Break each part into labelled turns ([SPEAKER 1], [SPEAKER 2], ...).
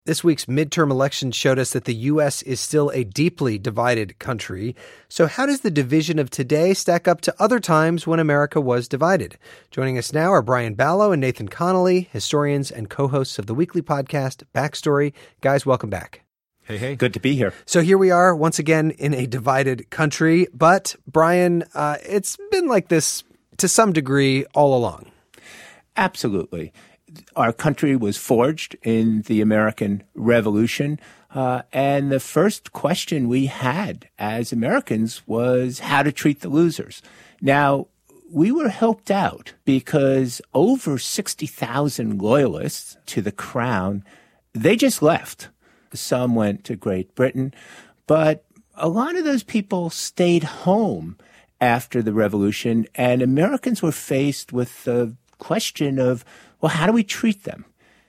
[SPEAKER 1] This week's midterm election showed us that the U.S. is still a deeply divided country. So how does the division of today stack up to other times when America was divided? Joining us now are Brian Balogh and Nathan Connolly, historians and co-hosts of the weekly podcast Backstory. Guys, welcome back.
[SPEAKER 2] Hey. Good to be here.
[SPEAKER 1] So here we are once again in a divided country. But Brian, it's been like this to some degree all along.
[SPEAKER 3] Absolutely. Our country was forged in the American Revolution, and the first question we had as Americans was how to treat the losers. Now, we were helped out because over 60,000 loyalists to the crown, they just left. Some went to Great Britain, but a lot of those people stayed home after the Revolution, and Americans were faced with the question of, well, how do we treat them?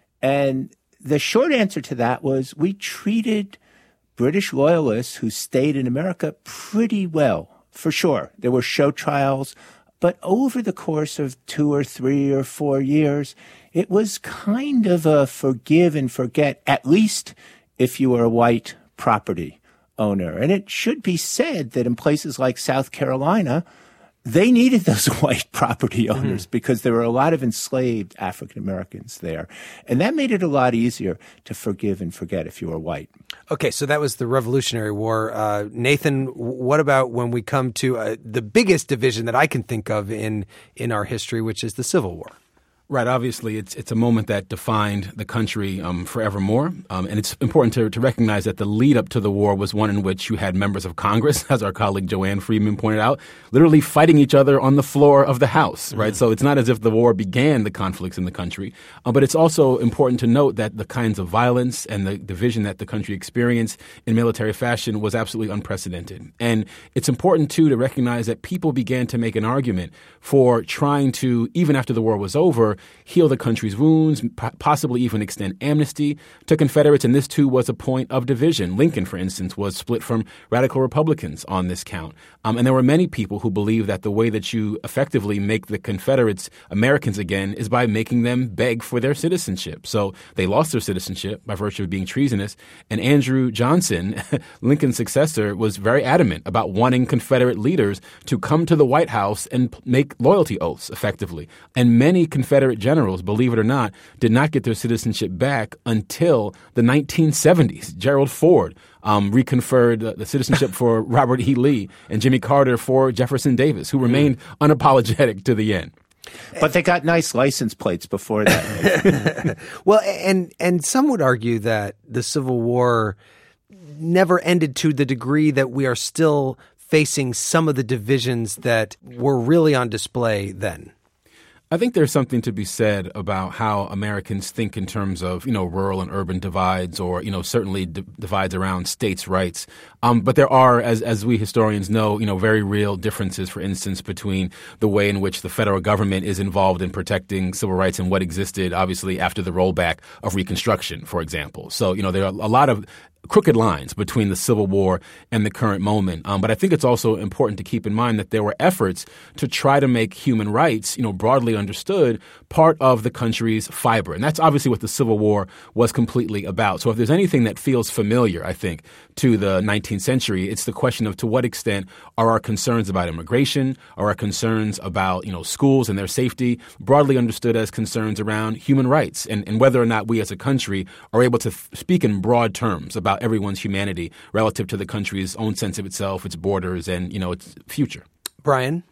[SPEAKER 3] And the short answer to that was we treated British loyalists who stayed in America pretty well, for sure. There were show trials, but over the course of 2 or 3 or 4 years, it was kind of a forgive and forget, at least if you were a white property owner. And it should be said that in places like South Carolina, they needed those white property owners because there were a lot of enslaved African Americans there. And that made it a lot easier to forgive and forget if you were white.
[SPEAKER 1] Okay, so that was the Revolutionary War. Nathan, what about when we come to the biggest division that I can think of in our history, which is the Civil War?
[SPEAKER 2] Right. Obviously, it's a moment that defined the country forevermore. And it's important to recognize that the lead up to the war was one in which you had members of Congress, as our colleague Joanne Freeman pointed out, literally fighting each other on the floor of the House. Right. So it's not as if the war began the conflicts in the country. But it's also important to note that the kinds of violence and the division that the country experienced in military fashion was absolutely unprecedented. And it's important, too, to recognize that people began to make an argument for trying to, even after the war was over, heal the country's wounds, possibly even extend amnesty to Confederates. And this, too, was a point of division. Lincoln, for instance, was split from radical Republicans on this count. And there were many people who believed that the way that you effectively make the Confederates Americans again is by making them beg for their citizenship. So they lost their citizenship by virtue of being treasonous. And Andrew Johnson, Lincoln's successor, was very adamant about wanting Confederate leaders to come to the White House and make loyalty oaths effectively. And many Confederate generals, believe it or not, did not get their citizenship back until the 1970s. Gerald Ford reconferred the citizenship for Robert E. Lee, and Jimmy Carter for Jefferson Davis, who remained unapologetic to the end.
[SPEAKER 3] But they got nice license plates before that.
[SPEAKER 1] Well, and some would argue that the Civil War never ended to the degree that we are still facing some of the divisions that were really on display then.
[SPEAKER 2] I think there's something to be said about how Americans think in terms of, rural and urban divides or, certainly divides around states' rights. But there are, as we historians know, very real differences, for instance, between the way in which the federal government is involved in protecting civil rights and what existed, obviously, after the rollback of Reconstruction, for example. So, there are a lot of crooked lines between the Civil War and the current moment. But I think it's also important to keep in mind that there were efforts to try to make human rights, broadly understood, part of the country's fiber. And that's obviously what the Civil War was completely about. So if there's anything that feels familiar, I think, to the 19th century, it's the question of to what extent are our concerns about immigration, are our concerns about, schools and their safety, broadly understood as concerns around human rights, and whether or not we as a country are able to speak in broad terms about everyone's humanity relative to the country's own sense of itself, its borders, and, its future.
[SPEAKER 1] Brian?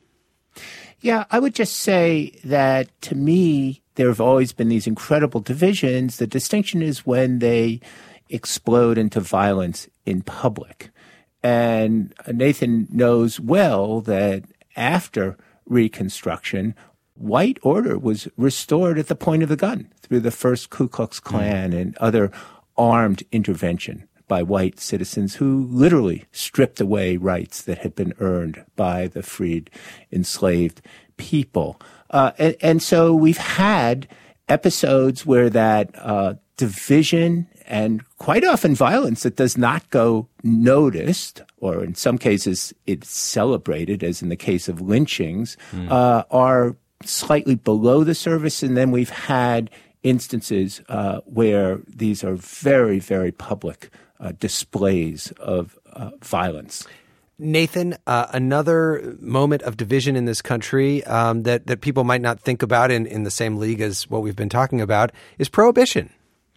[SPEAKER 3] Yeah, I would just say that to me, there have always been these incredible divisions. The distinction is when they explode into violence in public. And Nathan knows well that after Reconstruction, white order was restored at the point of the gun through the first Ku Klux Klan and other armed intervention by white citizens who literally stripped away rights that had been earned by the freed, enslaved people. And so we've had episodes where that division and quite often violence that does not go noticed, or in some cases it's celebrated, as in the case of lynchings, are slightly below the surface. And then we've had instances where these are very, very public displays of violence.
[SPEAKER 1] Nathan, another moment of division in this country that people might not think about in the same league as what we've been talking about is prohibition.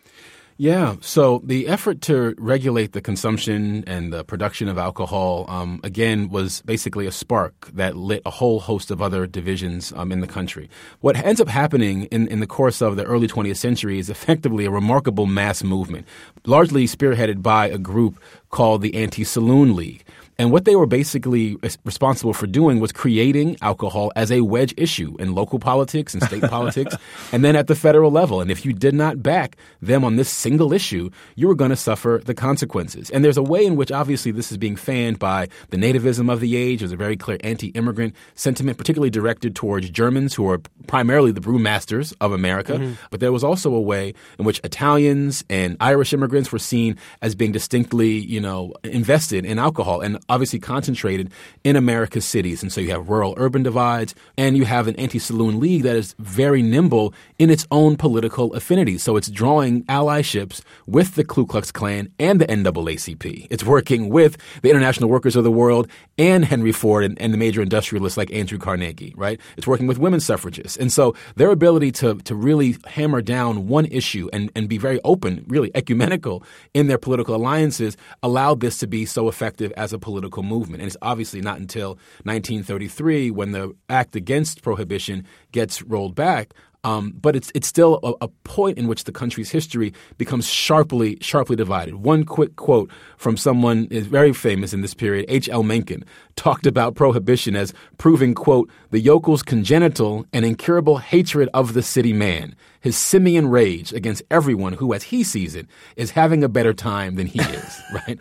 [SPEAKER 2] Yeah. So the effort to regulate the consumption and the production of alcohol, again, was basically a spark that lit a whole host of other divisions in the country. What ends up happening in the course of the early 20th century is effectively a remarkable mass movement, largely spearheaded by a group called the Anti-Saloon League. And what they were basically responsible for doing was creating alcohol as a wedge issue in local politics and state politics, and then at the federal level. And if you did not back them on this single issue, you were going to suffer the consequences. And there's a way in which obviously this is being fanned by the nativism of the age. There's a very clear anti-immigrant sentiment, particularly directed towards Germans, who are primarily the brewmasters of America. Mm-hmm. But there was also a way in which Italians and Irish immigrants were seen as being distinctly, invested in alcohol and obviously concentrated in America's cities. And so you have rural-urban divides, and you have an anti-saloon league that is very nimble in its own political affinities. So it's drawing allyships with the Ku Klux Klan and the NAACP. It's working with the International Workers of the World and Henry Ford and the major industrialists like Andrew Carnegie, right? It's working with women's suffragists. And so their ability to really hammer down one issue and be very open, really ecumenical in their political alliances allowed this to be so effective as a political movement. And it's obviously not until 1933 when the act against prohibition gets rolled back. But it's still a point in which the country's history becomes sharply divided. One quick quote from someone is very famous in this period, H.L. Mencken, talked about prohibition as proving, quote, the yokel's congenital and incurable hatred of the city man, his simian rage against everyone who, as he sees it, is having a better time than he is, right?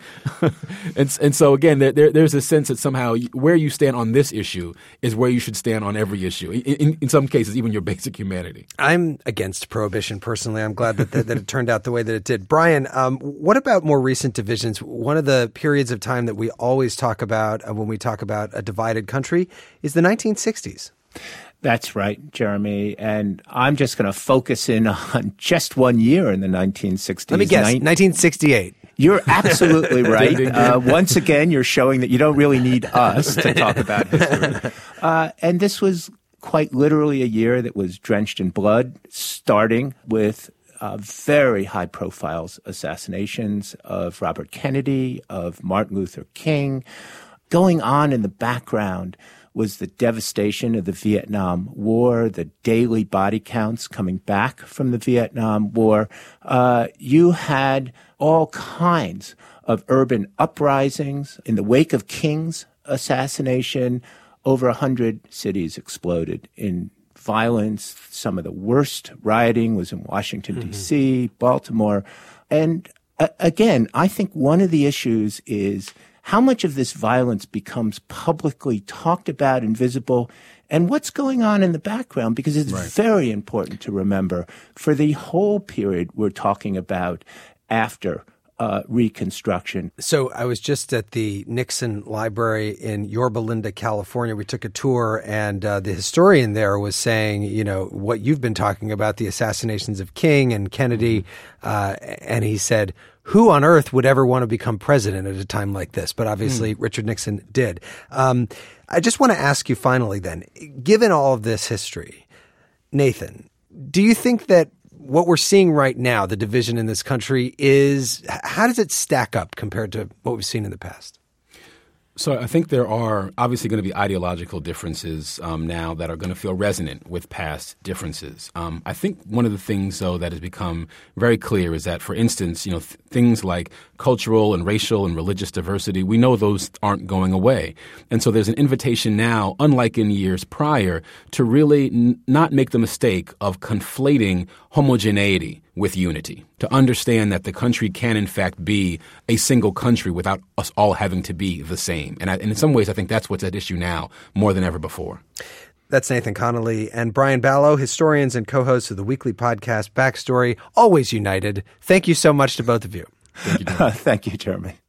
[SPEAKER 2] and so, again, there's a sense that somehow where you stand on this issue is where you should stand on every issue, in some cases, even your basic humanity.
[SPEAKER 1] I'm against prohibition personally. I'm glad that it turned out the way that it did. Brian, what about more recent divisions? One of the periods of time that we always talk about when we talk about a divided country is the 1960s.
[SPEAKER 3] That's right, Jeremy. And I'm just going to focus in on just 1 year in the 1960s.
[SPEAKER 1] Let me guess, 1968.
[SPEAKER 3] You're absolutely right. Once again, you're showing that you don't really need us to talk about history. And this was quite literally a year that was drenched in blood, starting with very high-profile assassinations of Robert Kennedy, of Martin Luther King. Going on in the background was the devastation of the Vietnam War, the daily body counts coming back from the Vietnam War. You had all kinds of urban uprisings. In the wake of King's assassination, over 100 cities exploded in violence. Some of the worst rioting was in Washington, D.C., Baltimore. And again, I think one of the issues is how much of this violence becomes publicly talked about and visible, and what's going on in the background, because it's very important to remember for the whole period we're talking about after Reconstruction.
[SPEAKER 1] So I was just at the Nixon Library in Yorba Linda, California. We took a tour, and the historian there was saying, what you've been talking about, the assassinations of King and Kennedy, and he said, who on earth would ever want to become president at a time like this? But obviously Richard Nixon did. I just want to ask you finally then, given all of this history, Nathan, do you think that what we're seeing right now, the division in this country, how does it stack up compared to what we've seen in the past?
[SPEAKER 2] So I think there are obviously going to be ideological differences now that are going to feel resonant with past differences. I think one of the things, though, that has become very clear is that, for instance, things like cultural and racial and religious diversity, we know those aren't going away. And so there's an invitation now, unlike in years prior, to really not make the mistake of conflating homogeneity with unity, to understand that the country can, in fact, be a single country without us all having to be the same. And in some ways, I think that's what's at issue now more than ever before.
[SPEAKER 1] That's Nathan Connolly and Brian Balogh, historians and co-hosts of the weekly podcast Backstory, always united. Thank you so much to both of you.
[SPEAKER 2] Thank you, Jeremy.
[SPEAKER 3] Thank you, Jeremy.